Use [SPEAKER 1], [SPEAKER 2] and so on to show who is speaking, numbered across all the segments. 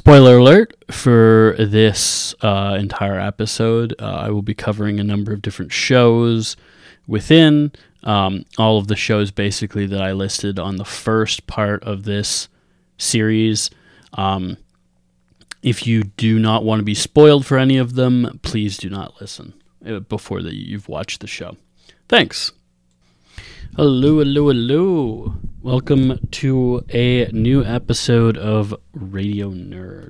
[SPEAKER 1] Spoiler alert, for this entire episode, I will be covering a number of different shows within all of the shows basically that I listed on the first part of this series. If you do not want to be spoiled for any of them, please do not listen before you've watched the show. Thanks. Hello. Welcome to a new episode of Radio Nerd.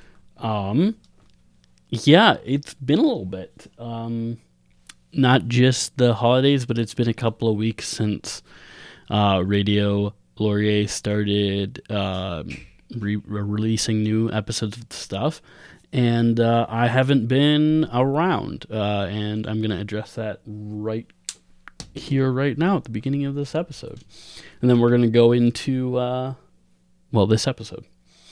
[SPEAKER 1] Yeah, it's been a little bit. Not just the holidays, but it's been a couple of weeks since Radio Laurier started releasing new episodes of stuff. And I haven't been around. And I'm going to address that right now at the beginning of this episode. And then we're going to go into, this episode.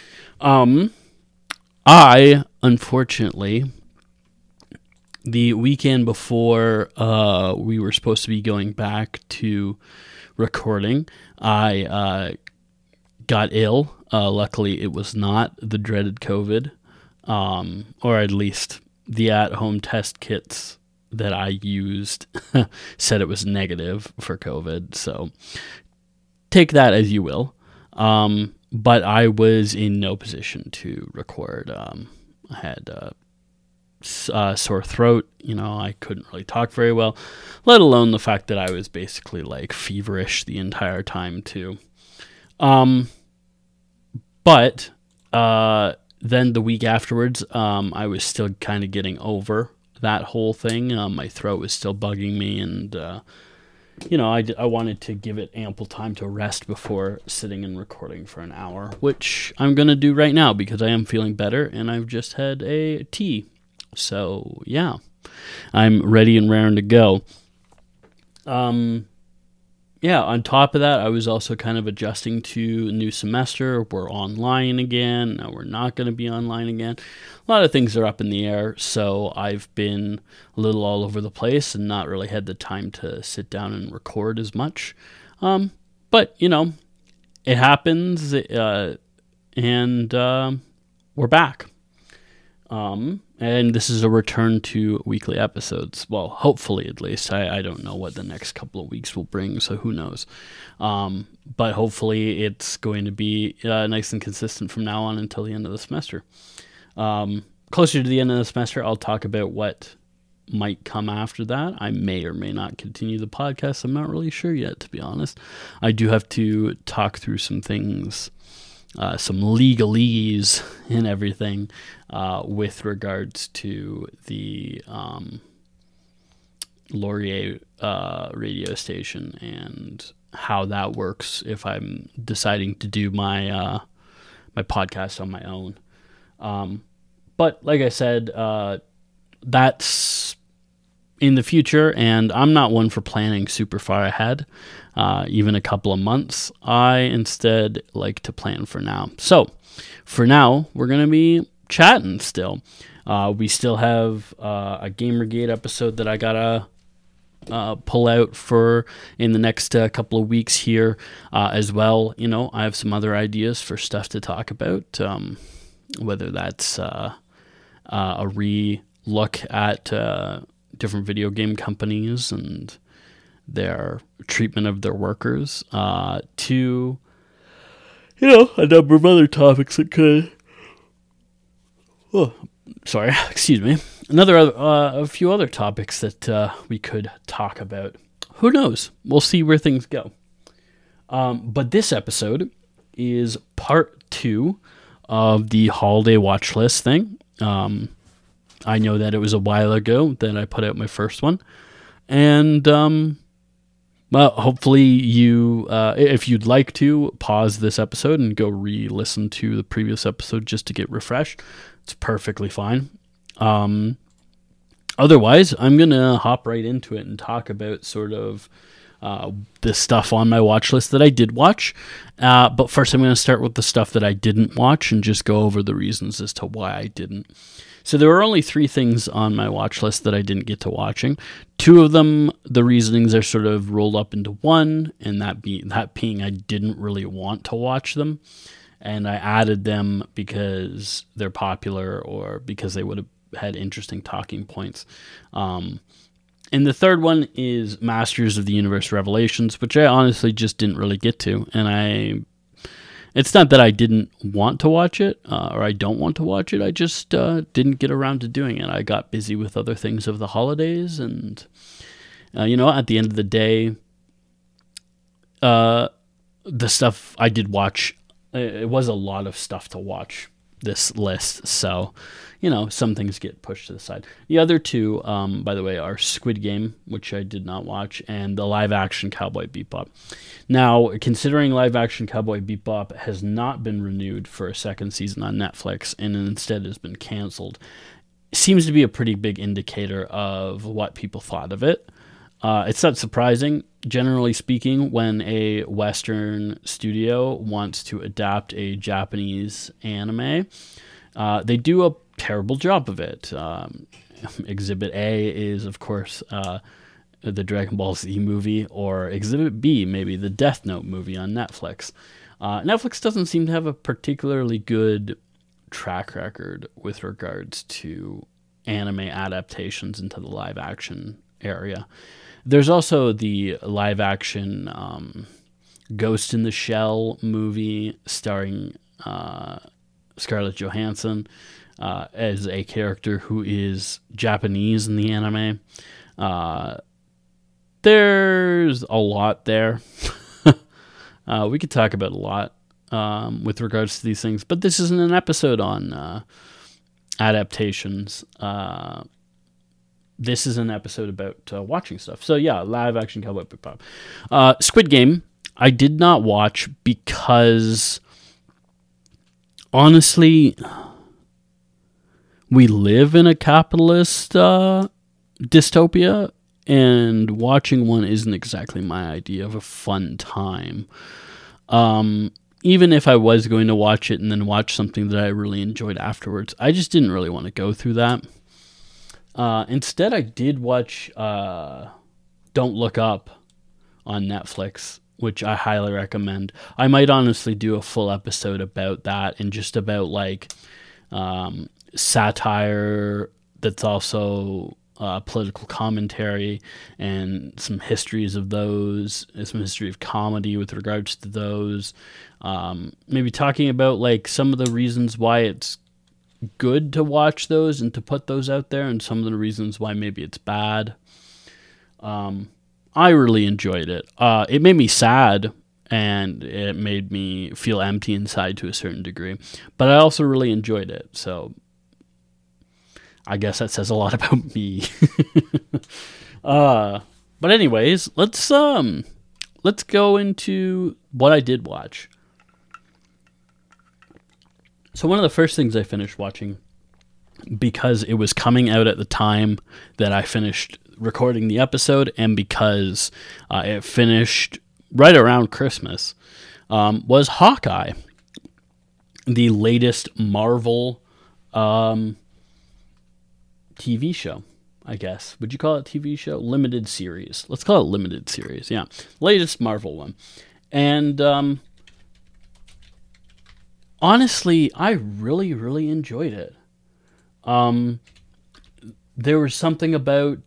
[SPEAKER 1] I, unfortunately, the weekend before we were supposed to be going back to recording, I got ill. Luckily, it was not the dreaded COVID, or at least the at-home test kits that I used said it was negative for COVID. So take that as you will. But I was in no position to record. I had a sore throat. I couldn't really talk very well, let alone the fact that I was basically like feverish the entire time too. But then the week afterwards, I was still kind of getting over that whole thing. My throat was still bugging me, and I wanted to give it ample time to rest before sitting and recording for an hour, which I'm gonna do right now because I am feeling better and I've just had a tea. So yeah, I'm ready and raring to go. On top of that, I was also kind of adjusting to a new semester. We're online again. Now we're not going to be online again. A lot of things are up in the air, so I've been a little all over the place and not really had the time to sit down and record as much. But, it happens, and we're back. And this is a return to weekly episodes. Well, hopefully at least. I don't know what the next couple of weeks will bring, so who knows. But hopefully it's going to be nice and consistent from now on until the end of the semester. Closer to the end of the semester, I'll talk about what might come after that. I may or may not continue the podcast. I'm not really sure yet, to be honest. I do have to talk through some things, some legalese and everything with regards to the Laurier radio station and how that works if I'm deciding to do my my podcast on my own. But like I said, that's in the future, and I'm not one for planning super far ahead, even a couple of months. I instead like to plan for now. So for now, we're going to be chatting still. We still have a Gamergate episode that I got to pull out for in the next couple of weeks here as well. I have some other ideas for stuff to talk about, whether that's a re-look at different video game companies and their treatment of their workers, to a number of other topics that could. Oh, sorry, excuse me. A few other topics that we could talk about. Who knows? We'll see where things go. But this episode is part 2 of the holiday watch list thing. I know that it was a while ago that I put out my first one. And, hopefully you, if you'd like to, pause this episode and go re-listen to the previous episode just to get refreshed. It's perfectly fine. Otherwise, I'm going to hop right into it and talk about sort of the stuff on my watch list that I did watch. But first, I'm going to start with the stuff that I didn't watch and just go over the reasons as to why I didn't. So there were only 3 things on my watch list that I didn't get to watching. 2 of them, the reasonings are sort of rolled up into one, and that being I didn't really want to watch them. and I added them because they're popular or because they would have had interesting talking points. And the third one is Masters of the Universe Revelations, which I honestly just didn't really get to. And it's not that I didn't want to watch it or I don't want to watch it. I just didn't get around to doing it. I got busy with other things over the holidays. And, at the end of the day, the stuff I did watch, it was a lot of stuff to watch this list. So, some things get pushed to the side. The other two, by the way, are Squid Game, which I did not watch, and the live-action Cowboy Bebop. Now, considering live-action Cowboy Bebop has not been renewed for a second season on Netflix and instead has been canceled, it seems to be a pretty big indicator of what people thought of it. It's not surprising, generally speaking, when a Western studio wants to adapt a Japanese anime. They do a terrible job of it. Exhibit A is, of course, the Dragon Ball Z movie, or Exhibit B, maybe the Death Note movie on Netflix. Netflix doesn't seem to have a particularly good track record with regards to anime adaptations into the live-action area. There's also the live-action Ghost in the Shell movie starring Scarlett Johansson as a character who is Japanese in the anime. There's a lot there. We could talk about a lot with regards to these things, but this isn't an episode on adaptations. This is an episode about watching stuff. So yeah, live action Cowboy Bebop. Squid Game, I did not watch because, honestly, we live in a capitalist dystopia, and watching one isn't exactly my idea of a fun time. Even if I was going to watch it and then watch something that I really enjoyed afterwards, I just didn't really want to go through that. Instead, I did watch Don't Look Up on Netflix, which I highly recommend. I might honestly do a full episode about that and just about satire that's also political commentary and some histories of those, some history of comedy with regards to those. Maybe talking about some of the reasons why it's good to watch those and to put those out there, and some of the reasons why maybe it's bad. I really enjoyed it. It made me sad and it made me feel empty inside to a certain degree, but I also really enjoyed it. So I guess that says a lot about me. But anyways, let's go into what I did watch. So one of the first things I finished watching, because it was coming out at the time that I finished recording the episode, and because it finished right around Christmas, was Hawkeye, the latest Marvel TV show, I guess. Would you call it TV show? Limited series. Let's call it limited series, yeah. Latest Marvel one. And honestly, I really, really enjoyed it. There was something about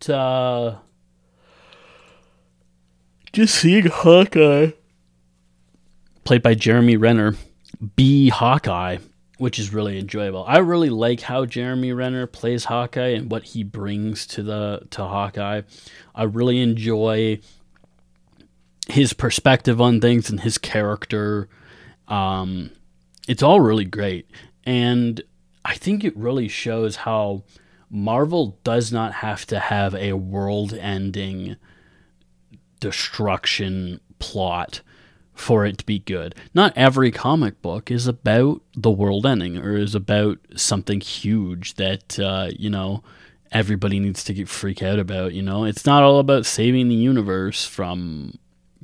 [SPEAKER 1] just seeing Hawkeye, played by Jeremy Renner, be Hawkeye, which is really enjoyable. I really like how Jeremy Renner plays Hawkeye and what he brings to Hawkeye. I really enjoy his perspective on things and his character. It's all really great. And I think it really shows how Marvel does not have to have a world-ending destruction plot for it to be good. Not every comic book is about the world ending or is about something huge that, everybody needs to freak out about, It's not all about saving the universe from,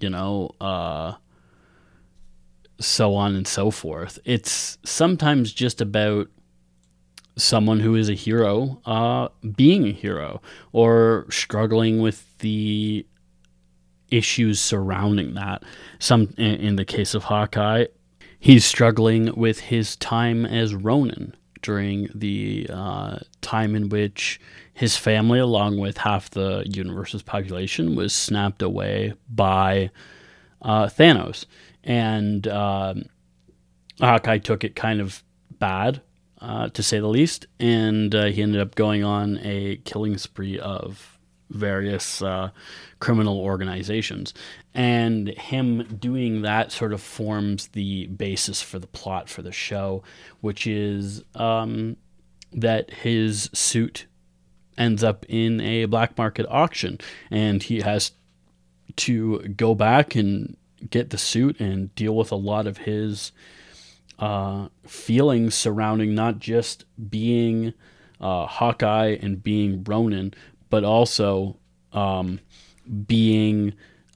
[SPEAKER 1] so on and so forth. It's sometimes just about someone who is a hero being a hero or struggling with the issues surrounding that. In the case of Hawkeye, He's struggling with his time as Ronin during the time in which his family, along with half the universe's population, was snapped away by Thanos. And Hawkeye took it kind of bad, to say the least, and he ended up going on a killing spree of various criminal organizations. And him doing that sort of forms the basis for the plot for the show, which is that his suit ends up in a black market auction, and he has to go back and get the suit and deal with a lot of his feelings surrounding not just being Hawkeye and being Ronin, but also being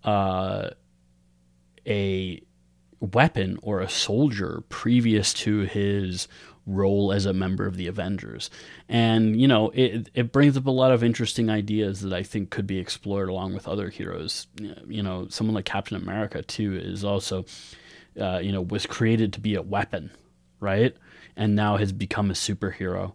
[SPEAKER 1] a weapon or a soldier previous to his role as a member of the Avengers. And, it brings up a lot of interesting ideas that I think could be explored along with other heroes. Someone like Captain America, too, is also, was created to be a weapon, right? And now has become a superhero.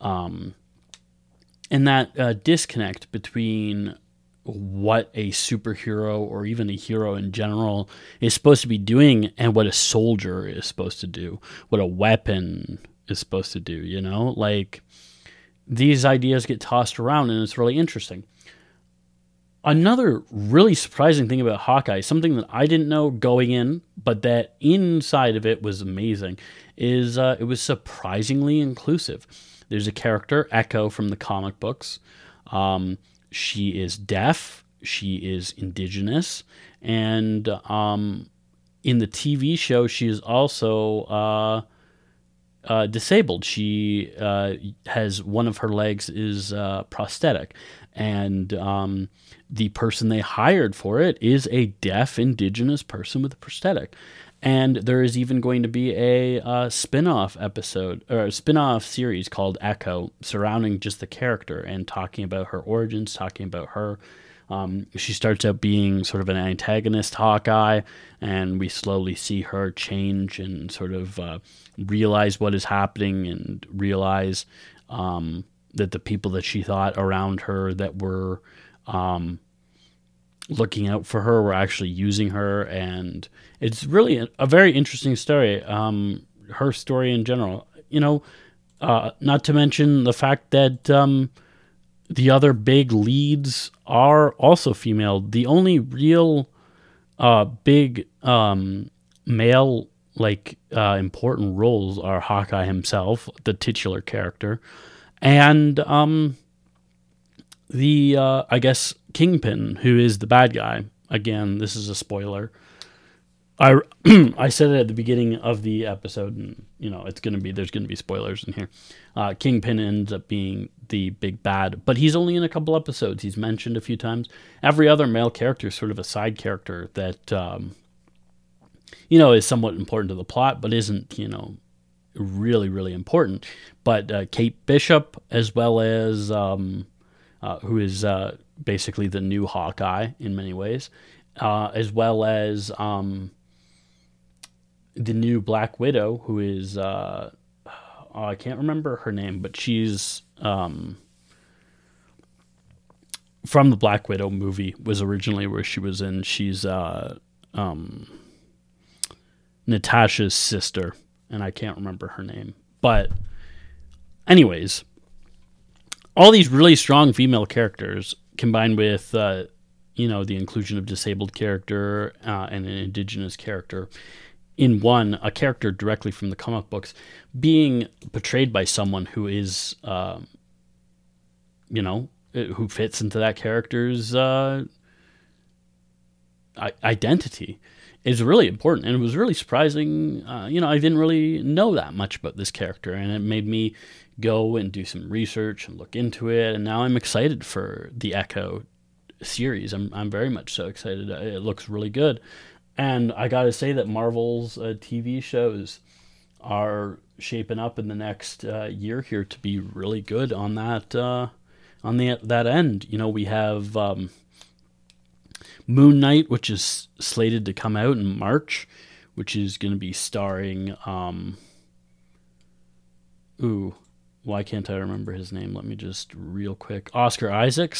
[SPEAKER 1] And that disconnect between what a superhero or even a hero in general is supposed to be doing and what a soldier is supposed to do, what a weapon is supposed to do, like these ideas get tossed around, and it's really interesting. Another really surprising thing about Hawkeye, something that I didn't know going in, but that inside of it was amazing, is it was surprisingly inclusive. There's a character, Echo, from the comic books. She is deaf, she is indigenous, and in the TV show, she is also disabled. She has one of her legs is prosthetic, and the person they hired for it is a deaf indigenous person with a prosthetic. And there is even going to be a spin-off episode or a spin-off series called Echo surrounding just the character and talking about her origins, talking about her. She starts out being sort of an antagonist Hawkeye, and we slowly see her change and sort of realize what is happening and realize that the people that she thought around her that were looking out for her were actually using her. And it's really a very interesting story. Her story in general, not to mention the fact that the other big leads are also female. The only real big male important roles are Hawkeye himself, the titular character, and the I guess Kingpin, who is the bad guy. Again, this is a spoiler. I said it at the beginning of the episode, and there's gonna be spoilers in here. Kingpin ends up being the big bad, but he's only in a couple episodes. He's mentioned a few times. Every other male character is sort of a side character that is somewhat important to the plot, but isn't really, really important. But Kate Bishop, as well as who is basically the new Hawkeye in many ways, as well as the new Black Widow, who is I can't remember her name, but she's from the Black Widow movie, was originally where she was in. She's Natasha's sister, and I can't remember her name. But anyways, all these really strong female characters combined with the inclusion of disabled character and an indigenous character in a character directly from the comic books, being portrayed by someone who is who fits into that character's identity is really important. And it was really surprising. I didn't really know that much about this character, and it made me go and do some research and look into it. And now I'm excited for the Echo series. I'm very much so excited. It looks really good. And I got to say that Marvel's TV shows are shaping up in the next year here to be really good on that that end. We have Moon Knight, which is slated to come out in March. which is going to be starring, why can't I remember his name? Let me just real quick. Oscar Isaac,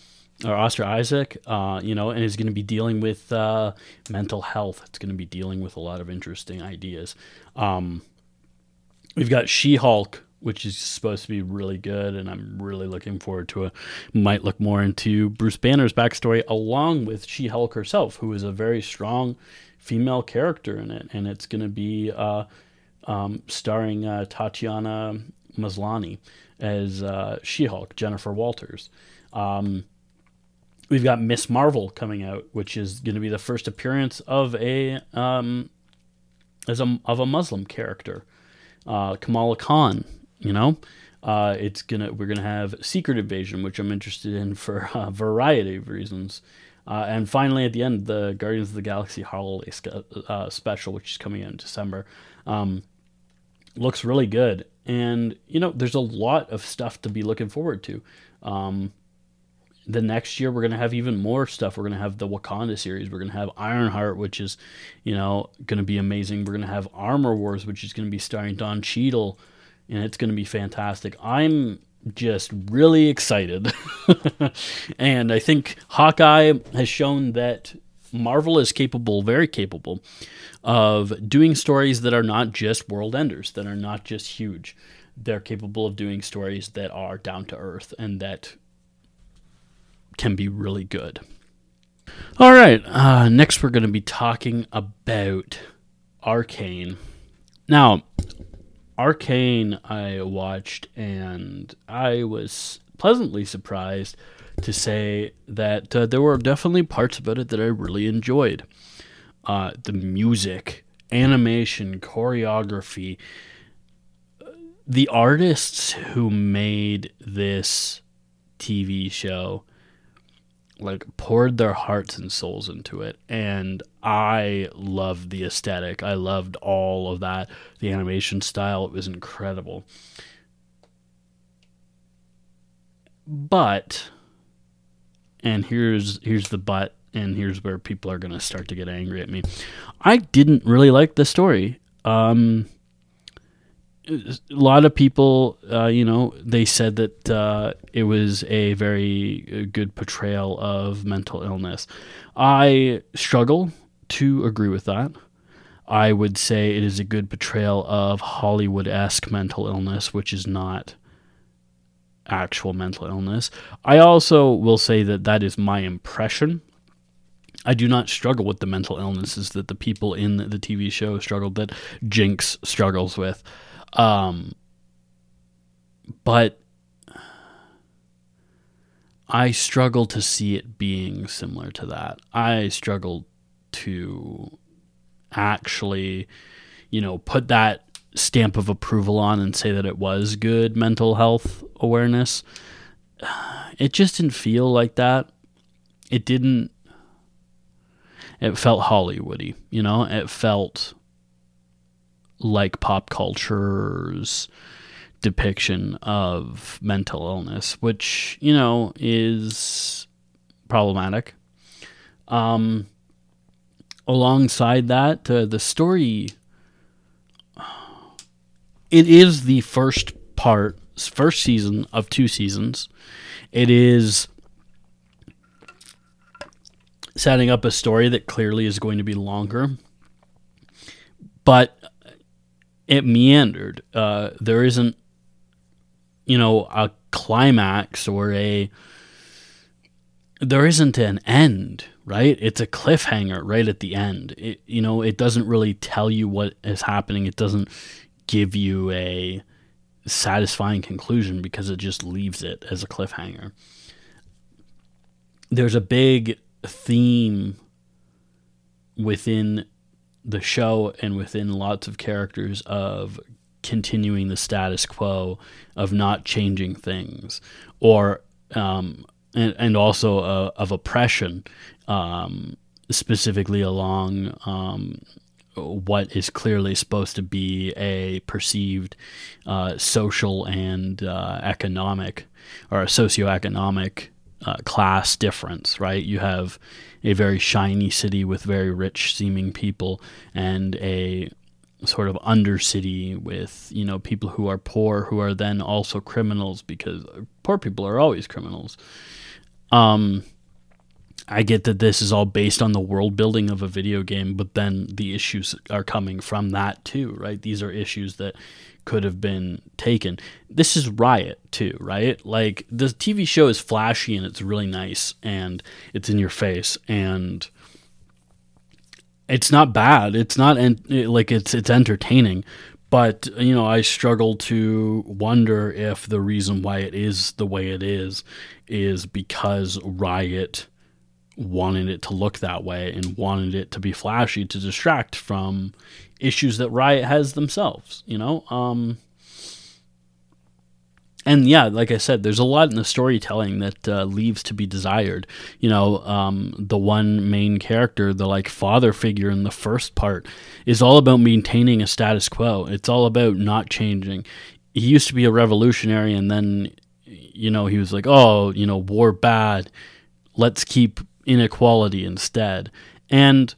[SPEAKER 1] and is going to be dealing with mental health. It's going to be dealing with a lot of interesting ideas. We've got She-Hulk, which is supposed to be really good, and I'm really looking forward to it. Might look more into Bruce Banner's backstory along with She-Hulk herself, who is a very strong female character in it, and it's going to be starring Tatiana Maslany as She-Hulk, Jennifer Walters. We've got Miss Marvel coming out, which is going to be the first appearance of a Muslim character, Kamala Khan. We're gonna have Secret Invasion, which I'm interested in for a variety of reasons. And finally, at the end, the Guardians of the Galaxy holiday special, which is coming out in December, looks really good. And, there's a lot of stuff to be looking forward to. The next year, we're going to have even more stuff. We're going to have the Wakanda series. We're going to have Ironheart, which is, going to be amazing. We're going to have Armor Wars, which is going to be starring Don Cheadle, and it's going to be fantastic. I'm just really excited. And I think Hawkeye has shown that Marvel is capable, very capable, of doing stories that are not just world enders, that are not just huge. They're capable of doing stories that are down to earth and that can be really good. All right, next we're going to be talking about Arcane. Now, Arcane I watched, and I was pleasantly surprised to say that there were definitely parts about it that I really enjoyed. The music, animation, choreography, the artists who made this TV show poured their hearts and souls into it, and I loved the aesthetic. I loved all of that. The animation style, it was incredible. But, and here's the but, and here's where people are going to start to get angry at me. I didn't really like the story. A lot of people, they said that it was a very good portrayal of mental illness. I struggle to agree with that. I would say it is a good portrayal of Hollywood-esque mental illness, which is not actual mental illness. I also will say that is my impression. I do not struggle with the mental illnesses that the people in the TV show struggled, that Jinx struggles with. But I struggle to see it being similar to that. I struggle to actually, put that stamp of approval on and say that it was good mental health awareness. It just didn't feel like that. It felt Hollywoody, it felt like pop culture's depiction of mental illness, which, is problematic. Alongside that, the story, it is the first season of 2 seasons. It is setting up a story that clearly is going to be longer, but it meandered. There isn't, a climax or there isn't an end, right? It's a cliffhanger right at the end. It doesn't really tell you what is happening. It doesn't give you a satisfying conclusion because it just leaves it as a cliffhanger. There's a big theme within the show and within lots of characters of continuing the status quo, of not changing things, or and also of oppression, specifically along what is clearly supposed to be a perceived social and economic or a socioeconomic class difference, right? You have a very shiny city with very rich seeming people, and a sort of undercity with, people who are poor, who are then also criminals, because poor people are always criminals. I get that this is all based on the world building of a video game, but then the issues are coming from that too, right? These are issues that could have been taken. This is Riot too, right? Like, the TV show is flashy and it's really nice and it's in your face and it's not bad. It's not it's entertaining, but I struggle to wonder if the reason why it is the way it is because Riot wanted it to look that way and wanted it to be flashy to distract from issues that Riot has themselves, and yeah, like I said, there's a lot in the storytelling that leaves to be desired. The one main character, the father figure in the first part, is all about maintaining a status quo. It's all about not changing. He used to be a revolutionary, and then he was like, oh, war bad. Let's keep inequality instead. And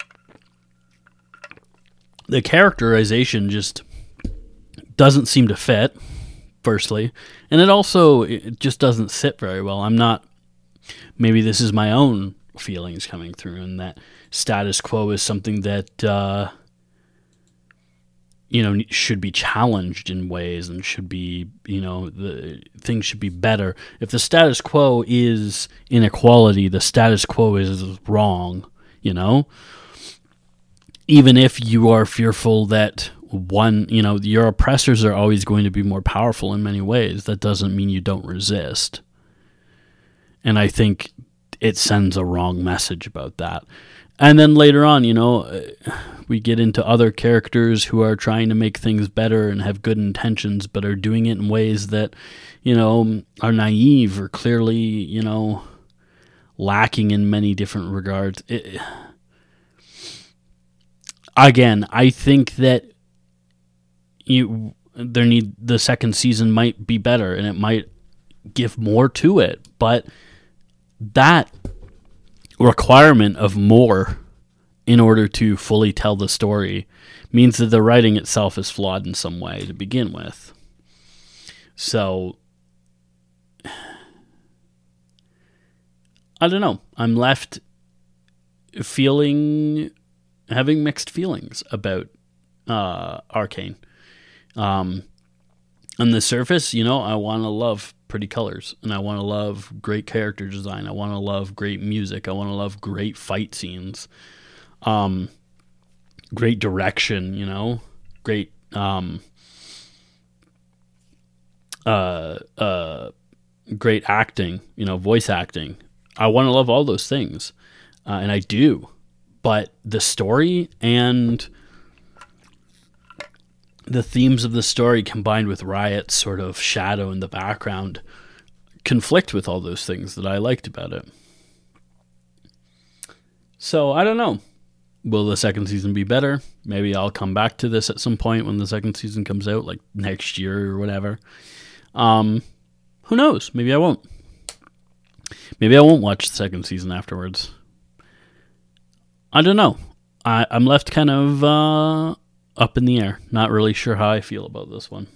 [SPEAKER 1] the characterization just doesn't seem to fit, firstly, and it just doesn't sit very well. Maybe this is my own feelings coming through, and that status quo is something that should be challenged in ways, and should be, the things should be better. If the status quo is inequality, the status quo is wrong, even if you are fearful that your oppressors are always going to be more powerful in many ways, that doesn't mean you don't resist. And I think it sends a wrong message about that. And then later on, we get into other characters who are trying to make things better and have good intentions, but are doing it in ways that, are naive or clearly, lacking in many different regards. Again, I think that the second season might be better and it might give more to it, but that requirement of more in order to fully tell the story means that the writing itself is flawed in some way to begin with. So I don't know. I'm left having mixed feelings about Arcane. On the surface, I want to love pretty colors, and I want to love great character design. I want to love great music. I want to love great fight scenes. Great direction, great great acting, voice acting. I want to love all those things, and I do. But the story and the themes of the story, combined with Riot's sort of shadow in the background, conflict with all those things that I liked about it. So I don't know. Will the second season be better? Maybe I'll come back to this at some point when the second season comes out, like next year or whatever. Who knows? Maybe I won't. Maybe I won't watch the second season afterwards. I don't know. I'm left kind of up in the air. Not really sure how I feel about this one.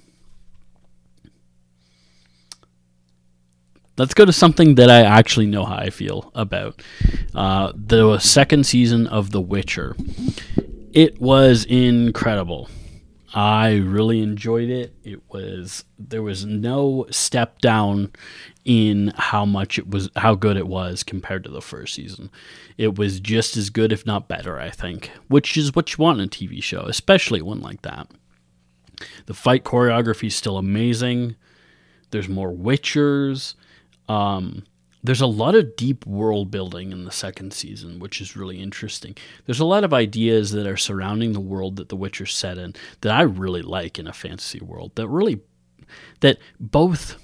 [SPEAKER 1] Let's go to something that I actually know how I feel about. The second season of The Witcher. It was incredible. I really enjoyed it. There was no step down in how good it was compared to the first season. It was just as good, if not better, I think, which is what you want in a TV show, especially one like that. The fight choreography is still amazing. There's more Witchers. There's a lot of deep world building in the second season, which is really interesting. There's a lot of ideas that are surrounding the world that The Witcher set in that I really like in a fantasy world. That both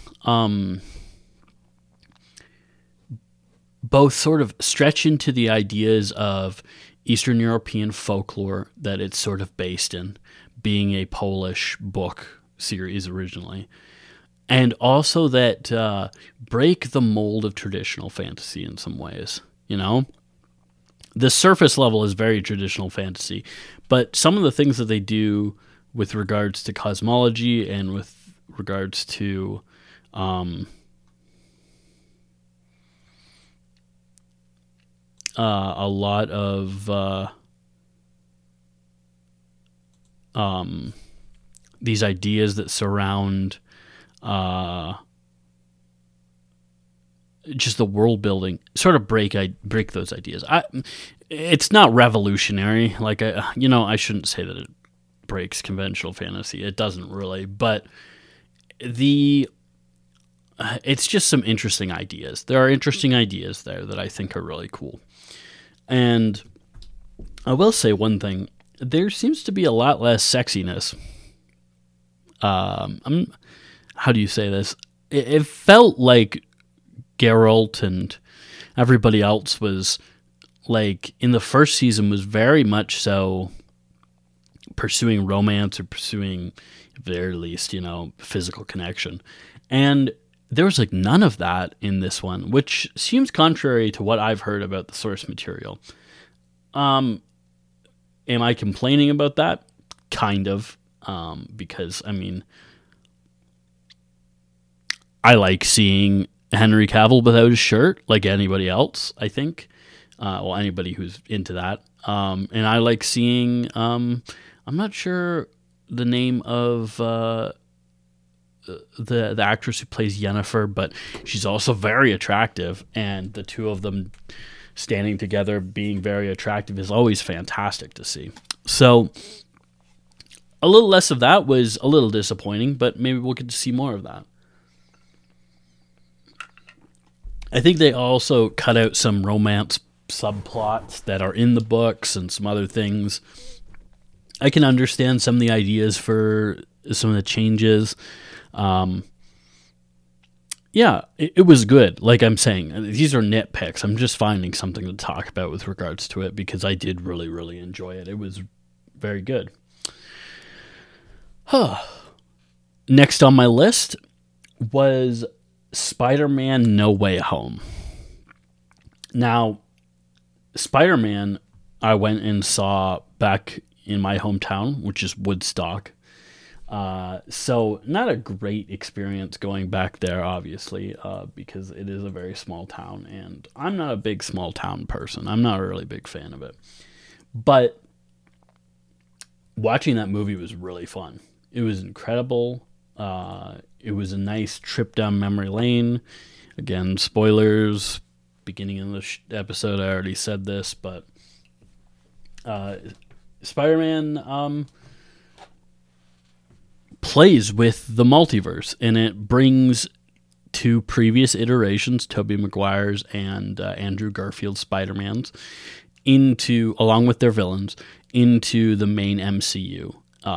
[SPEAKER 1] sort of stretch into the ideas of Eastern European folklore that it's sort of based in, being a Polish book series originally, and also that break the mold of traditional fantasy in some ways. The surface level is very traditional fantasy, but some of the things that they do with regards to cosmology and with regards to a lot of these ideas that surround just the world building sort of break those ideas. It's not revolutionary. Like I shouldn't say that it breaks conventional fantasy. It doesn't really, but it's just some interesting ideas. There are interesting ideas there that I think are really cool. And I will say one thing: there seems to be a lot less sexiness. How do you say this? It felt like Geralt and everybody else was, like, in the first season was very much so pursuing romance or pursuing, at the very least, physical connection. And there was like none of that in this one, which seems contrary to what I've heard about the source material. Am I complaining about that? Kind of. Because, I like seeing Henry Cavill without his shirt, like anybody else, I think. Anybody who's into that. And I like seeing, I'm not sure the name of the actress who plays Yennefer, but she's also very attractive, and the two of them standing together being very attractive is always fantastic to see. So a little less of that was a little disappointing, but maybe we'll get to see more of that. I think they also cut out some romance subplots that are in the books and some other things. I can understand some of the ideas for some of the changes. It was good. Like I'm saying, these are nitpicks. I'm just finding something to talk about with regards to it because I did really, really enjoy it. It was very good. Next on my list was Spider-Man No Way Home. Now, Spider-Man, I went and saw back in my hometown, which is Woodstock. So not a great experience going back there, obviously, because it is a very small town, and I'm not a big small town person. I'm not a really big fan of it. But watching that movie was really fun. It was incredible. It was a nice trip down memory lane. Again, spoilers. Beginning of the episode, I already said this, but Spider-Man plays with the multiverse, and it brings two previous iterations, Tobey Maguire's and Andrew Garfield's Spider-Mans, along with their villains, into the main MCU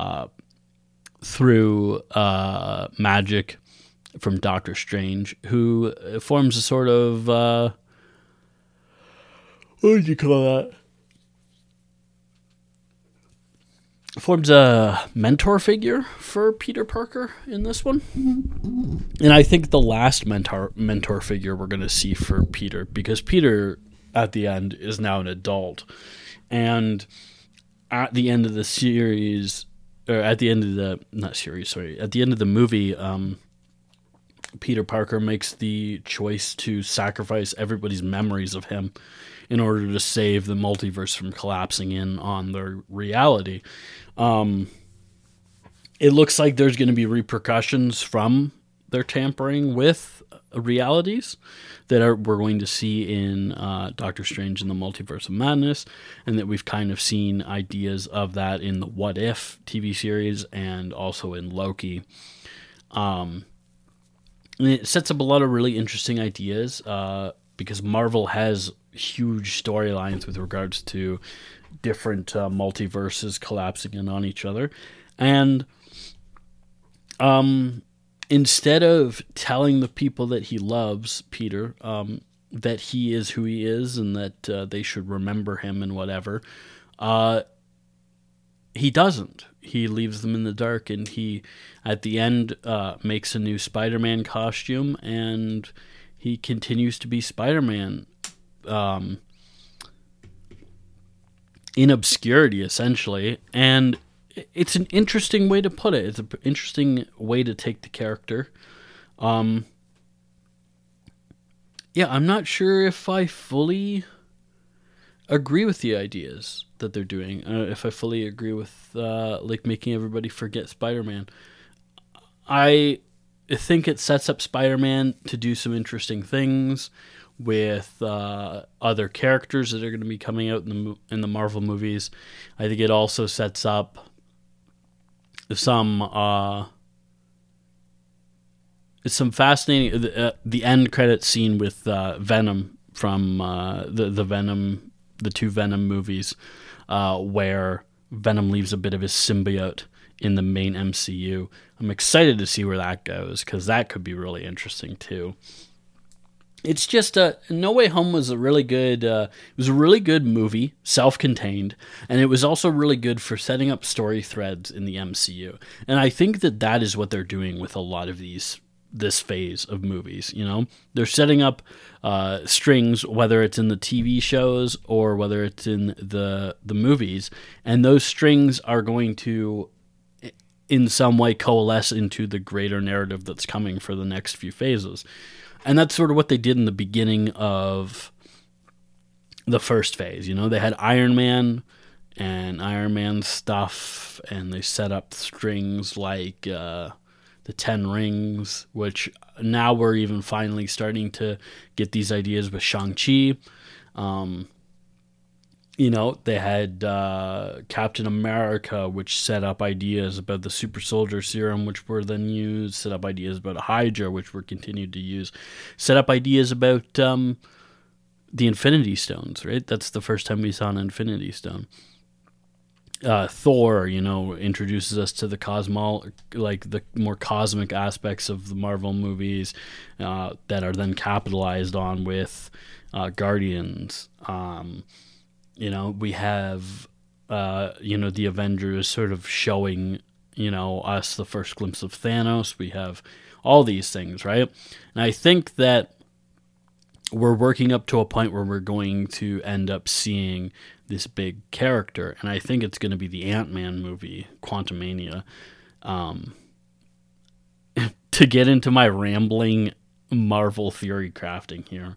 [SPEAKER 1] through magic from Doctor Strange, who forms a sort of what would you call that? Forms a mentor figure for Peter Parker in this one. And I think the last mentor figure we're going to see for Peter, because Peter at the end is now an adult. And at the end of the series, or at the end of the, not series, sorry, at the end of the movie, Peter Parker makes the choice to sacrifice everybody's memories of him in order to save the multiverse from collapsing in on their reality. It looks like there's going to be repercussions from their tampering with realities that we're going to see in Doctor Strange and the Multiverse of Madness, and that we've kind of seen ideas of that in the What If TV series and also in Loki. And it sets up a lot of really interesting ideas because Marvel has huge storylines with regards to different multiverses collapsing in on each other. And instead of telling the people that he loves, Peter, that he is who he is and that they should remember him and whatever, he doesn't. he leaves them in the dark, and he, at the end, makes a new Spider-Man costume, and he continues to be Spider-Man in obscurity, essentially. And it's an interesting way to put it. It's an interesting way to take the character. Yeah, I'm not sure if I fully agree with the ideas that they're doing. If I fully agree with like making everybody forget Spider-Man. I think it sets up Spider-Man to do some interesting things with other characters that are going to be coming out in the Marvel movies. I think it also sets up some fascinating the end credit scene with Venom from the two Venom movies, where Venom leaves a bit of his symbiote in the main MCU. I'm excited to see where that goes, because that could be really interesting too. It's just No Way Home was a really good. It was a really good movie, self-contained, and it was also really good for setting up story threads in the MCU. And I think that is what they're doing with a lot of this phase of movies. You know, they're setting up strings, whether it's in the TV shows or whether it's in the movies, and those strings are going to, in some way, coalesce into the greater narrative that's coming for the next few phases. And that's sort of what they did in the beginning of the first phase. You know, they had Iron Man and Iron Man stuff, and they set up strings like the 10 Rings, which now we're even finally starting to get these ideas with Shang-Chi. You know, they had Captain America, which set up ideas about the super soldier serum, which were then used, set up ideas about Hydra, which were continued to use, set up ideas about the Infinity Stones, right? That's the first time we saw an Infinity Stone. Thor, you know, introduces us to the more cosmic aspects of the Marvel movies that are then capitalized on with Guardians. You know, we have, the Avengers sort of showing, us the first glimpse of Thanos. We have all these things, right? And I think that we're working up to a point where we're going to end up seeing this big character. And I think it's going to be the Ant-Man movie, Quantumania. To get into my rambling Marvel theory crafting here,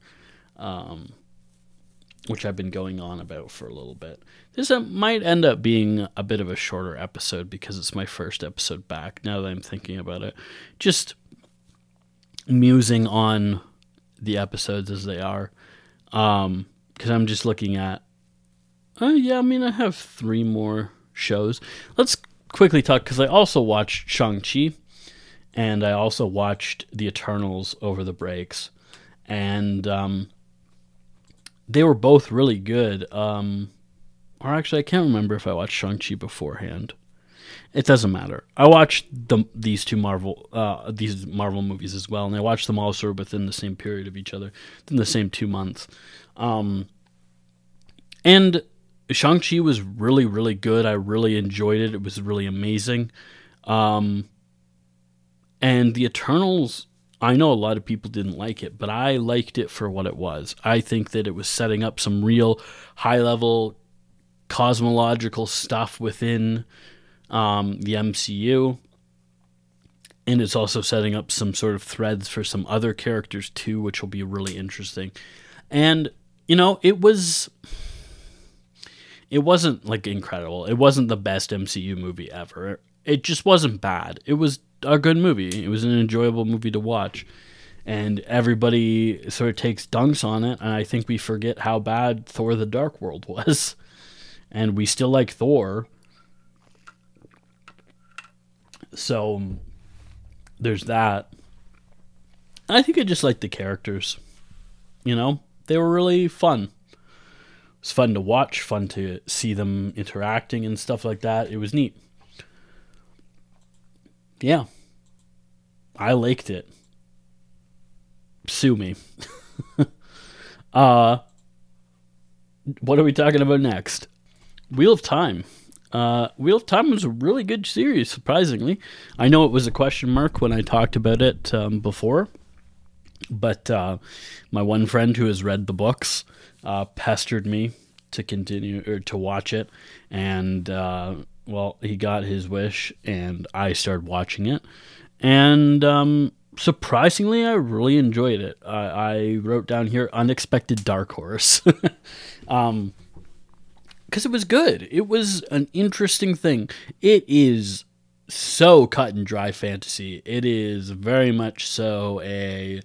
[SPEAKER 1] which I've been going on about for a little bit. This might end up being a bit of a shorter episode because it's my first episode back, now that I'm thinking about it. Just musing on the episodes as they are. Because I'm just looking at... I have 3 more shows. Let's quickly talk, because I also watched Shang-Chi, and I also watched The Eternals over the breaks. And... they were both really good. Or actually, I can't remember if I watched Shang-Chi beforehand. It doesn't matter. I watched these Marvel movies as well, and I watched them all sort of within the same period of each other, within the same 2 months. And Shang-Chi was really, really good. I really enjoyed it. It was really amazing. And The Eternals... I know a lot of people didn't like it, but I liked it for what it was. I think that it was setting up some real high-level cosmological stuff within the MCU, and it's also setting up some sort of threads for some other characters too, which will be really interesting. And, it wasn't, like, incredible. It wasn't the best MCU movie ever. It just wasn't bad. It was a good movie. It was an enjoyable movie to watch, and everybody sort of takes dunks on it, and I think we forget how bad Thor: The Dark World was, and we still like Thor. So there's that. I think I just liked the characters. They were really fun. It was fun to watch, fun to see them interacting and stuff like that. It was neat. Yeah, I liked it. Sue me. What are we talking about next? Wheel of Time. Wheel of Time was a really good series, surprisingly. I know it was a question mark when I talked about it before, but my one friend who has read the books pestered me to continue or to watch it, and well, he got his wish, and I started watching it, and surprisingly, I really enjoyed it. I wrote down here unexpected dark horse. Because it was good. It was an interesting thing. It is so cut and dry fantasy. It is very much so a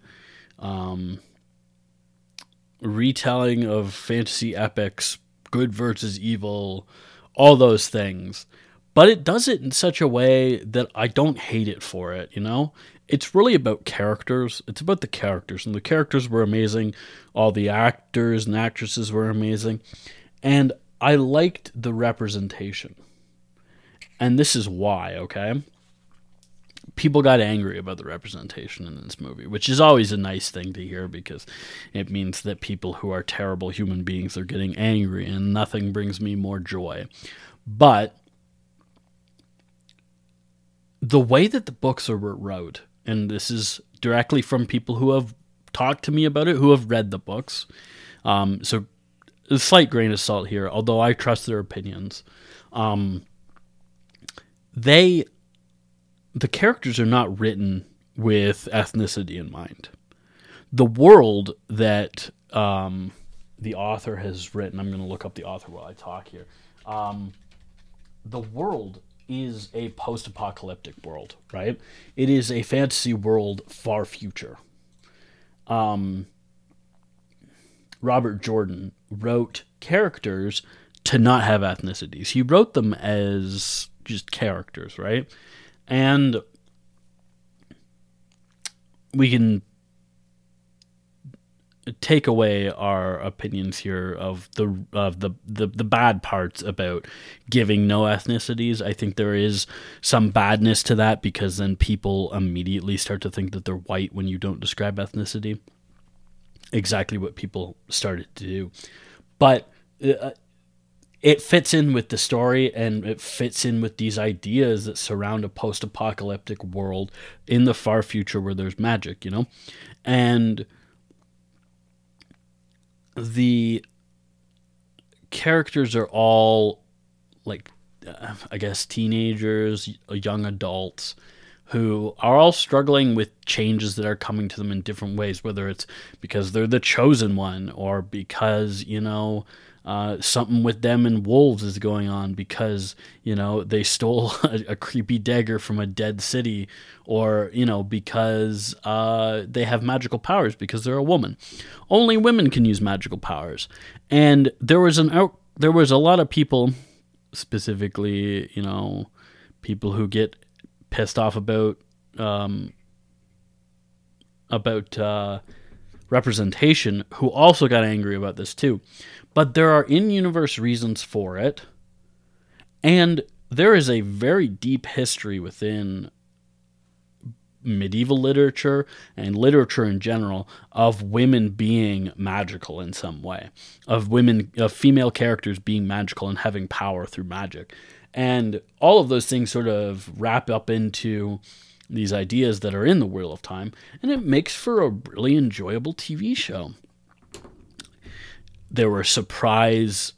[SPEAKER 1] retelling of fantasy epics, good versus evil, all those things. But it does it in such a way that I don't hate it for it, you know? It's really about characters. It's about the characters, and the characters were amazing. All the actors and actresses were amazing. And I liked the representation. And this is why, okay? People got angry about the representation in this movie, which is always a nice thing to hear because it means that people who are terrible human beings are getting angry, and nothing brings me more joy. But the way that the books are wrote, and this is directly from people who have talked to me about it, who have read the books, so a slight grain of salt here, although I trust their opinions. The characters are not written with ethnicity in mind. The world that the author has written, I'm going to look up the author while I talk here. The world is a post-apocalyptic world, right? It is a fantasy world far future. Robert Jordan wrote characters to not have ethnicities. He wrote them as just characters, right? And we can take away our opinions here of the bad parts about giving no ethnicities. I think there is some badness to that because then people immediately start to think that they're white when you don't describe ethnicity. Exactly what people started to do. But it fits in with the story, and it fits in with these ideas that surround a post-apocalyptic world in the far future where there's magic, you know? And the characters are all, like, I guess, teenagers, young adults, who are all struggling with changes that are coming to them in different ways, whether it's because they're the chosen one or because, you know, something with them and wolves is going on because, you know, they stole a creepy dagger from a dead city, or, you know, because they have magical powers because they're a woman. Only women can use magical powers. And there was a lot of people, specifically, you know, people who get pissed off about representation, who also got angry about this too. But there are in-universe reasons for it, and there is a very deep history within medieval literature and literature in general of women being magical in some way, of female characters being magical and having power through magic. And all of those things sort of wrap up into these ideas that are in the Wheel of Time, and it makes for a really enjoyable TV show. There were surprise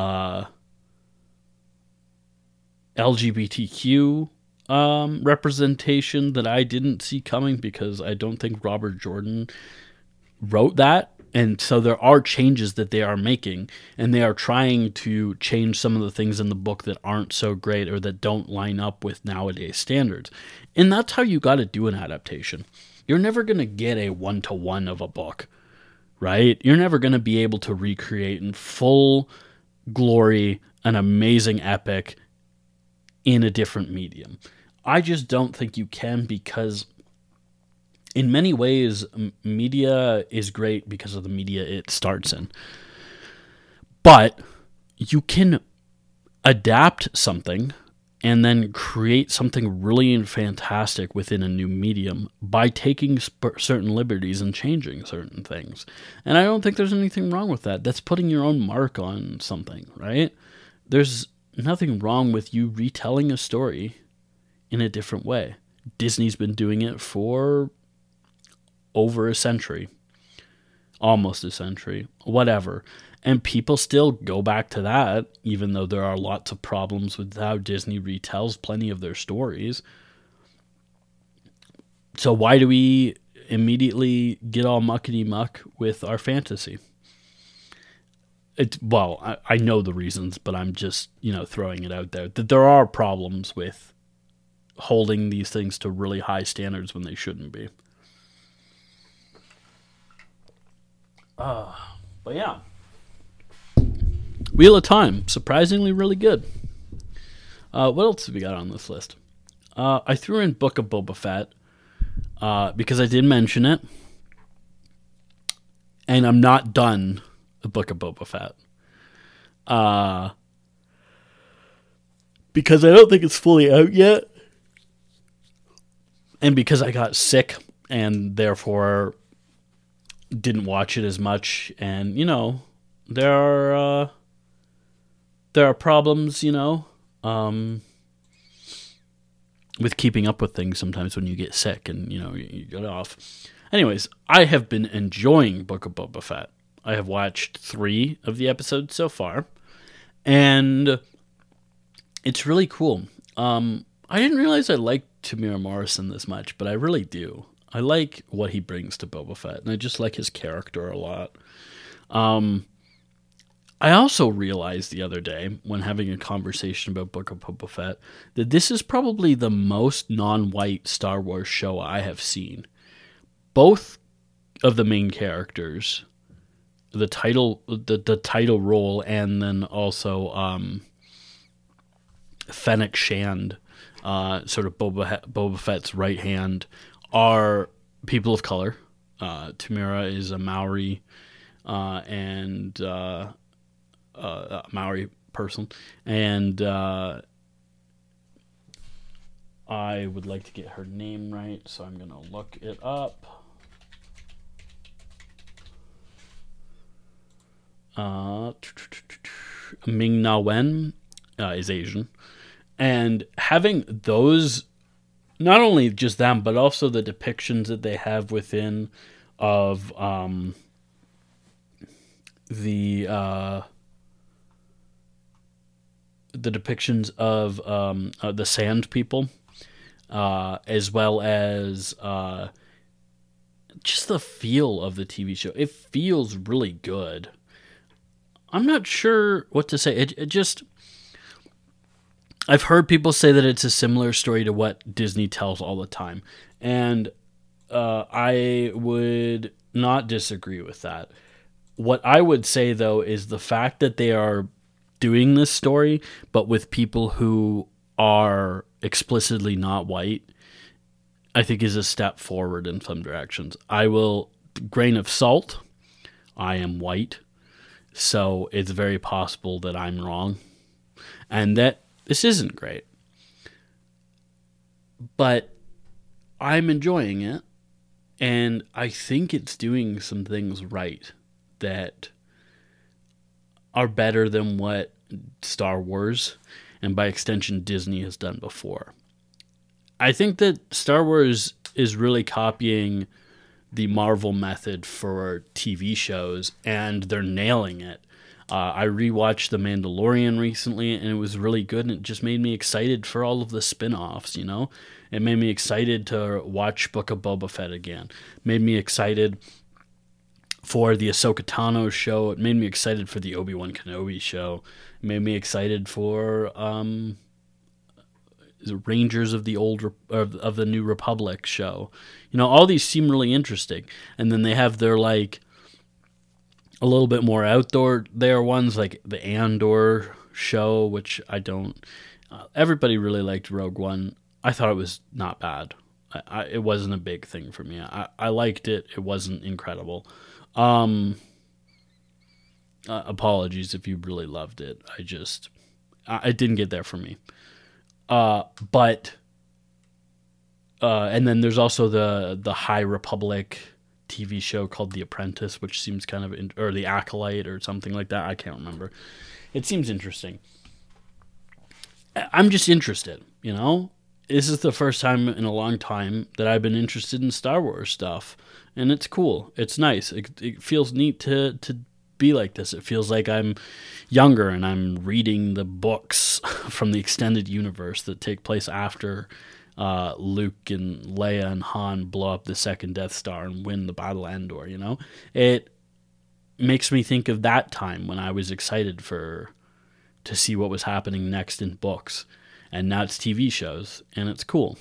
[SPEAKER 1] LGBTQ representation that I didn't see coming because I don't think Robert Jordan wrote that. And so there are changes that they are making, and they are trying to change some of the things in the book that aren't so great or that don't line up with nowadays standards. And that's how you got to do an adaptation. You're never going to get a one-to-one of a book, right? You're never going to be able to recreate in full glory an amazing epic in a different medium. I just don't think you can, because in many ways, media is great because of the media it starts in. But you can adapt something and then create something really fantastic within a new medium by taking certain liberties and changing certain things. And I don't think there's anything wrong with that. That's putting your own mark on something, right? There's nothing wrong with you retelling a story in a different way. Disney's been doing it for over a century, almost a century, whatever. And people still go back to that, even though there are lots of problems with how Disney retells plenty of their stories. So why do we immediately get all muckety muck with our fantasy? I know the reasons, but I'm just, throwing it out there that there are problems with holding these things to really high standards when they shouldn't be. But yeah. Wheel of Time, surprisingly really good. What else have we got on this list? I threw in Book of Boba Fett because I did mention it. And I'm not done the Book of Boba Fett. Because I don't think it's fully out yet. And because I got sick and therefore didn't watch it as much. And, there are problems, with keeping up with things sometimes when you get sick and, you get off. Anyways, I have been enjoying Book of Boba Fett. I have watched 3 of the episodes so far, and it's really cool. I didn't realize I liked Tamir Morrison this much, but I really do. I like what he brings to Boba Fett, and I just like his character a lot. I also realized the other day, when having a conversation about Book of Boba Fett, that this is probably the most non-white Star Wars show I have seen. Both of the main characters, the title role, and then also Fennec Shand, sort of Boba Fett's right hand, are people of color. Tamira is a Maori and Maori person, and I would like to get her name right, so I'm going to look it up. Ming-Na Wen is Asian, and having those, not only just them, but also the depictions that they have within of the depictions of the Sand People, as well as just the feel of the TV show. It feels really good. I'm not sure what to say. It just... I've heard people say that it's a similar story to what Disney tells all the time. And I would not disagree with that. What I would say, though, is the fact that they are doing this story, but with people who are explicitly not white, I think is a step forward in some directions. I will... Grain of salt. I am white. So it's very possible that I'm wrong. And that this isn't great. But I'm enjoying it. And I think it's doing some things right that are better than what Star Wars, and by extension Disney, has done before. I think that Star Wars is really copying the Marvel method for TV shows, and they're nailing it. I rewatched The Mandalorian recently, and it was really good, and it just made me excited for all of the spin-offs, It made me excited to watch Book of Boba Fett again. Made me excited for the Ahsoka Tano show. It made me excited for the Obi-Wan Kenobi show. It made me excited for the Rangers of the of the New Republic show. All these seem really interesting. And then they have their a little bit more outdoor there ones, like the Andor show, which I don't... everybody really liked Rogue One. I thought it was not bad. It wasn't a big thing for me. I liked it. It wasn't incredible. Apologies if you really loved it. It didn't get there for me. But and then there's also the High Republic TV show called The Apprentice, which seems kind of or The Acolyte or something like that. I can't remember. It seems interesting. I'm just interested, you know? This is the first time in a long time that I've been interested in Star Wars stuff. And it's cool. It's nice. It feels neat to be like this. It feels like I'm younger and I'm reading the books from the extended universe that take place after Luke and Leia and Han blow up the second Death Star and win the Battle of Endor, you know? It makes me think of that time when I was excited to see what was happening next in books. And now it's TV shows, and it's cool.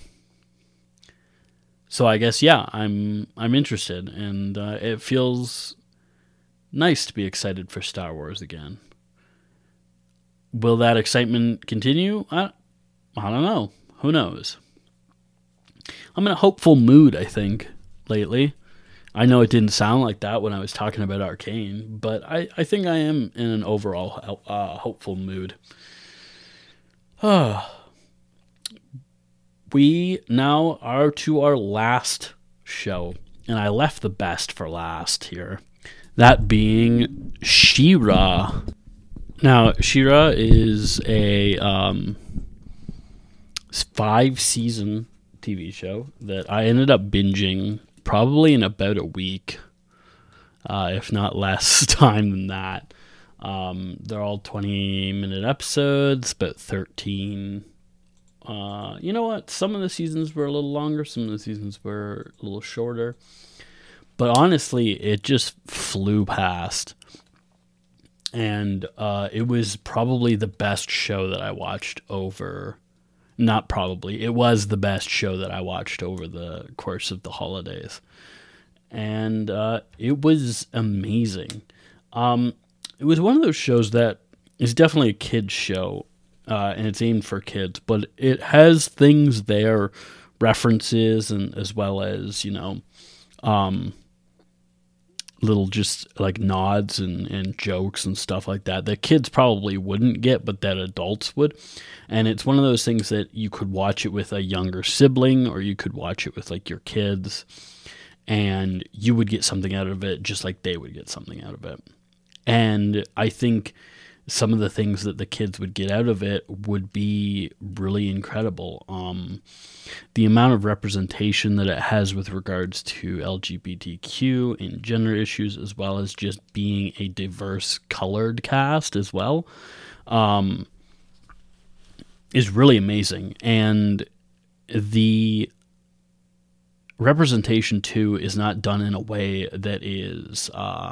[SPEAKER 1] So I guess, yeah, I'm interested, and it feels nice to be excited for Star Wars again. Will that excitement continue? I don't know. Who knows? I'm in a hopeful mood, I think, lately. I know it didn't sound like that when I was talking about Arcane, but I think I am in an overall hopeful mood. We now are to our last show, and I left the best for last here. That being She-Ra. Now, She-Ra is a 5-season TV show that I ended up binging probably in about a week, if not less time than that. They're all 20-minute episodes, about 13. You know what? Some of the seasons were a little longer. Some of the seasons were a little shorter. But honestly, it just flew past. And it was probably the best show that I watched over... Not probably. It was the best show that I watched over the course of the holidays. And it was amazing. It was one of those shows that is definitely a kid's show. And it's aimed for kids, but it has things there, references, and as well as, little just like nods and jokes and stuff like that kids probably wouldn't get, but that adults would. And it's one of those things that you could watch it with a younger sibling, or you could watch it with like your kids, and you would get something out of it just like they would get something out of it. And I think some of the things that the kids would get out of it would be really incredible. The amount of representation that it has with regards to LGBTQ and gender issues, as well as just being a diverse colored cast as well, is really amazing. And the representation too is not done in a way that is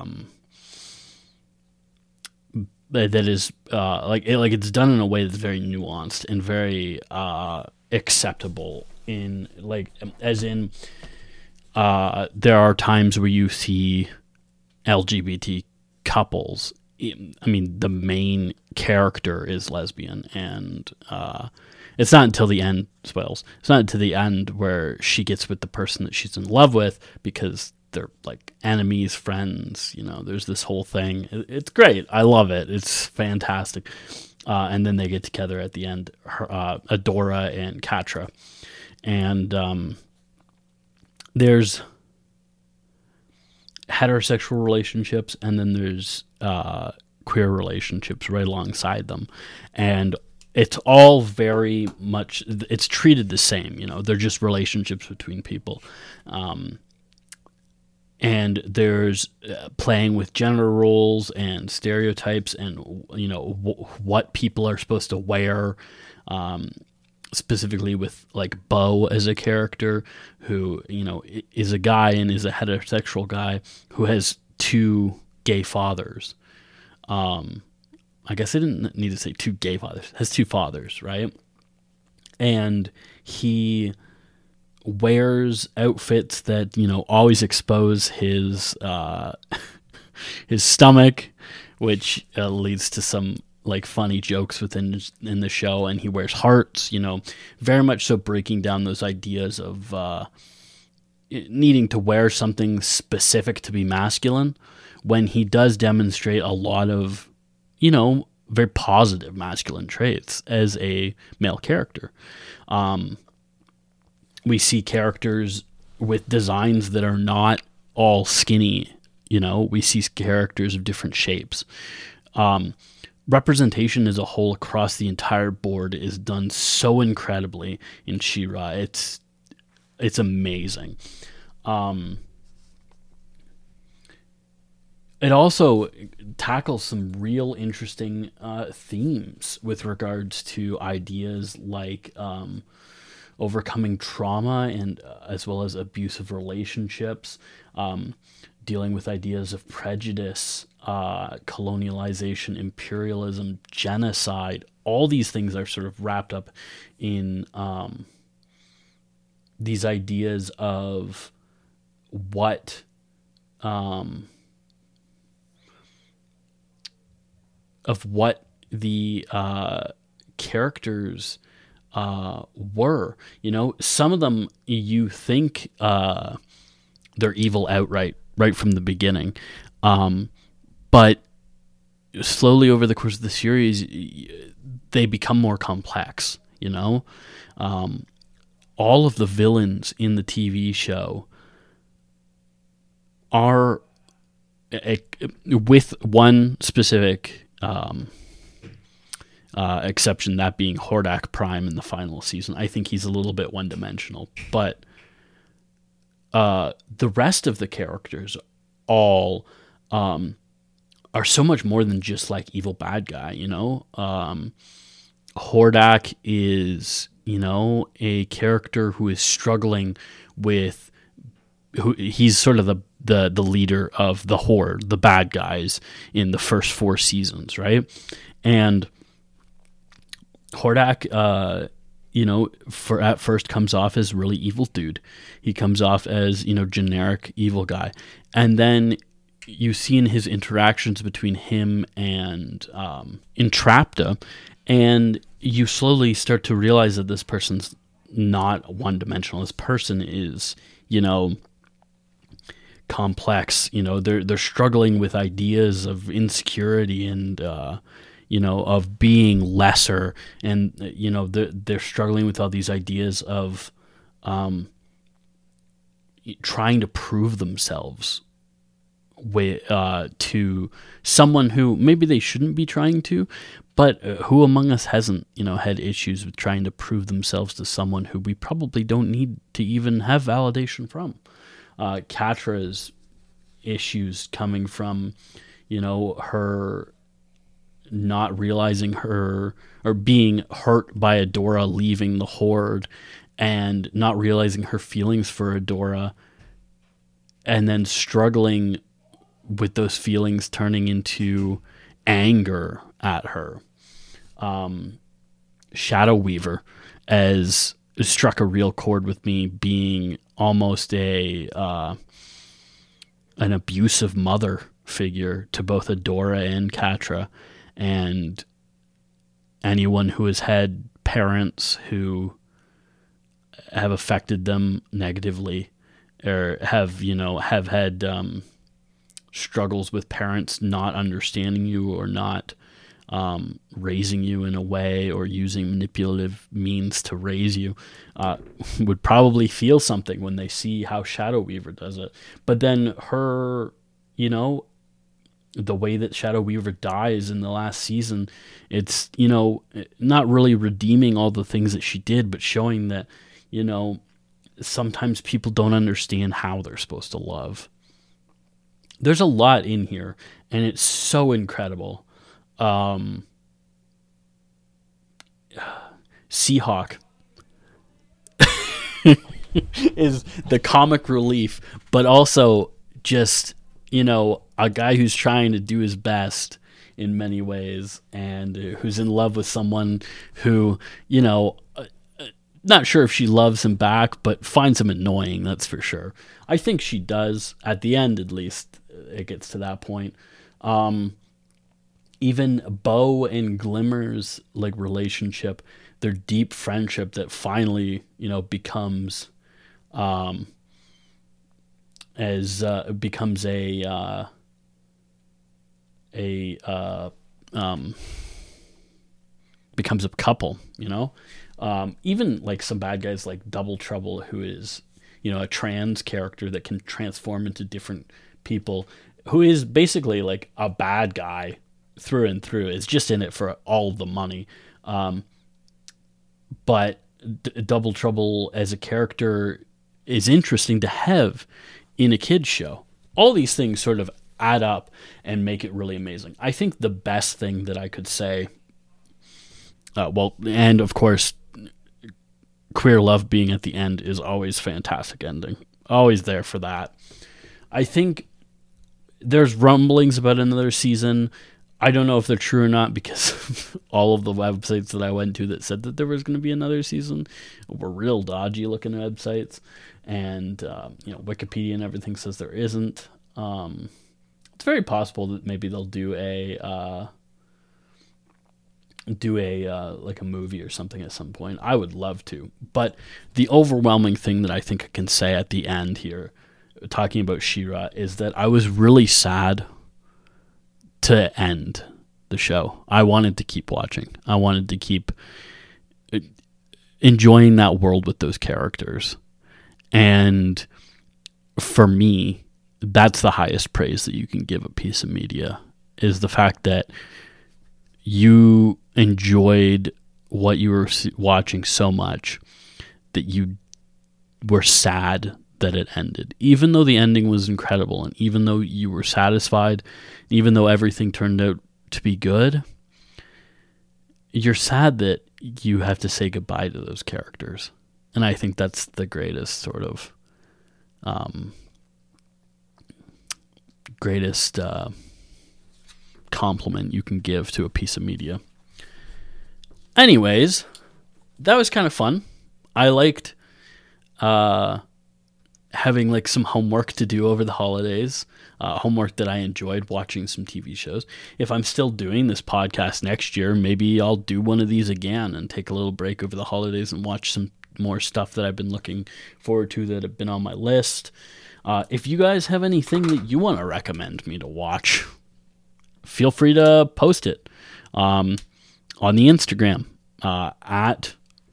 [SPEAKER 1] it's done in a way that's very nuanced and very acceptable. In like, as in, there are times where you see LGBT couples. I mean, the main character is lesbian, and it's not until the end. Spoils. It's not until the end where she gets with the person that she's in love with, because they're like enemies, friends. There's this whole thing. It's great. I love it. It's fantastic. And then they get together at the end, Adora and Katra. And there's heterosexual relationships, and then there's queer relationships right alongside them. And it's all very much, it's treated the same. They're just relationships between people. And there's playing with gender roles and stereotypes, and what people are supposed to wear, specifically with like Bo as a character who is a guy and is a heterosexual guy who has 2 gay fathers. I guess I didn't need to say 2 gay fathers. Has 2 fathers, right? And he wears outfits that always expose his his stomach, which leads to some like funny jokes in the show. And he wears hearts, very much so breaking down those ideas of needing to wear something specific to be masculine, when he does demonstrate a lot of very positive masculine traits as a male character. We see characters with designs that are not all skinny. We see characters of different shapes. representation as a whole across the entire board is done so incredibly in She-Ra. It's amazing. It also tackles some real interesting themes with regards to ideas like overcoming trauma and as well as abusive relationships, dealing with ideas of prejudice, colonialization, imperialism, genocide. All these things are sort of wrapped up in these ideas of what the characters were. You know, some of them you think they're evil outright right from the beginning, but slowly over the course of the series, they become more complex. You know, all of the villains in the TV show are, with one specific exception, that being Hordak Prime in the final season. I think he's a little bit one-dimensional, but the rest of the characters all are so much more than just like evil bad guy, you know? Hordak is, you know, a character who is struggling with, he's sort of the leader of the Horde, the bad guys in the first 4 seasons, right? And Hordak, you know, at first comes off as really evil dude. He comes off as, you know, generic evil guy. And then you see in his interactions between him and Entrapta, and you slowly start to realize that this person's not one-dimensional. This person is, you know, complex. You know, they're struggling with ideas of insecurity and you know, of being lesser, and you know, they're struggling with all these ideas of trying to prove themselves to someone who maybe they shouldn't be trying to, but who among us hasn't, you know, had issues with trying to prove themselves to someone who we probably don't need to even have validation from. Catra's issues coming from, you know, her not realizing her, or being hurt by Adora leaving the Horde, and not realizing her feelings for Adora, and then struggling with those feelings turning into anger at her. Shadow Weaver as struck a real chord with me, being almost an abusive mother figure to both Adora and Catra, and anyone who has had parents who have affected them negatively, or have had struggles with parents not understanding you, or not raising you in a way, or using manipulative means to raise you, would probably feel something when they see how Shadow Weaver does it. But then her, you know, the way that Shadow Weaver dies in the last season, it's, you know, not really redeeming all the things that she did, but showing that, you know, sometimes people don't understand how they're supposed to love. There's a lot in here, and it's so incredible. Seahawk is the comic relief, but also just, you know, a guy who's trying to do his best in many ways, and who's in love with someone who, you know, not sure if she loves him back, but finds him annoying, that's for sure. I think she does, at the end at least. It gets to that point. Even Bo and Glimmer's like relationship, their deep friendship that finally, you know, becomes becomes a couple, you know. Even like some bad guys like Double Trouble, who is, you know, a trans character that can transform into different people, who is basically like a bad guy through and through. It's just in it for all the money. But Double Trouble as a character is interesting to have in a kid's show. All these things sort of add up and make it really amazing. I think the best thing that I could say, and of course, Queer Love being at the end is always fantastic ending. Always there for that. I think there's rumblings about another season. I don't know if they're true or not, because all of the websites that I went to that said that there was going to be another season were real dodgy looking websites. And, Wikipedia and everything says there isn't. It's very possible that maybe they'll do a like a movie or something at some point. I would love to. But the overwhelming thing that I think I can say at the end here, talking about She-Ra, is that I was really sad to end the show. I wanted to keep watching. I wanted to keep enjoying that world with those characters. And for me, that's the highest praise that you can give a piece of media, is the fact that you enjoyed what you were watching so much that you were sad that it ended. Even though the ending was incredible, and even though you were satisfied, even though everything turned out to be good, you're sad that you have to say goodbye to those characters. And I think that's the greatest sort of compliment you can give to a piece of media. Anyways, that was kind of fun. I liked having like some homework to do over the holidays, homework that I enjoyed, watching some TV shows. If I'm still doing this podcast next year, maybe I'll do one of these again and take a little break over the holidays and watch some more stuff that I've been looking forward to that have been on my list. If you guys have anything that you want to recommend me to watch, feel free to post it on the Instagram at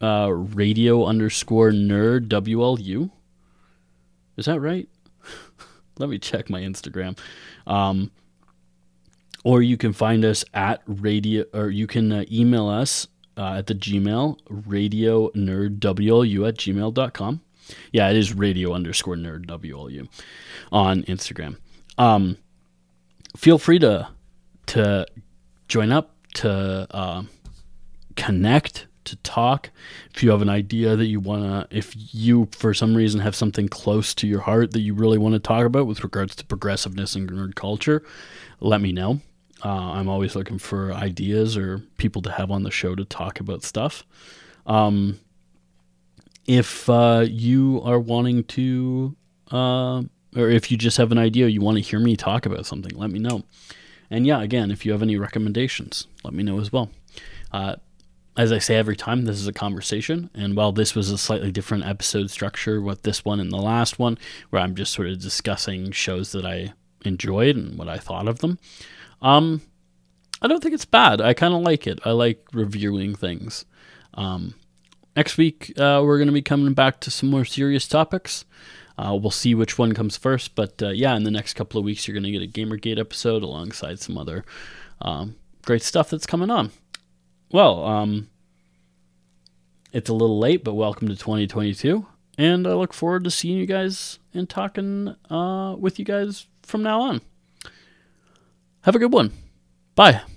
[SPEAKER 1] radio_nerd WLU. Is that right? Let me check my Instagram. Or you can find us at radio, or you can email us at the Gmail, radionerdwlu@gmail.com. Yeah, it is radio_nerd WLU on Instagram. Feel free to join up, to connect, to talk. If you have an idea that you want to, if you for some reason have something close to your heart that you really want to talk about with regards to progressiveness and nerd culture, let me know. I'm always looking for ideas or people to have on the show to talk about stuff. If you are wanting to, or if you just have an idea, you want to hear me talk about something, let me know. And yeah, again, if you have any recommendations, let me know as well. As I say every time, this is a conversation, and while this was a slightly different episode structure with this one and the last one, where I'm just sort of discussing shows that I enjoyed and what I thought of them, I don't think it's bad. I kind of like it. I like reviewing things. Next week, we're going to be coming back to some more serious topics. We'll see which one comes first, but yeah, in the next couple of weeks, you're going to get a Gamergate episode alongside some other great stuff that's coming on. Well, it's a little late, but welcome to 2022, and I look forward to seeing you guys and talking with you guys from now on. Have a good one. Bye.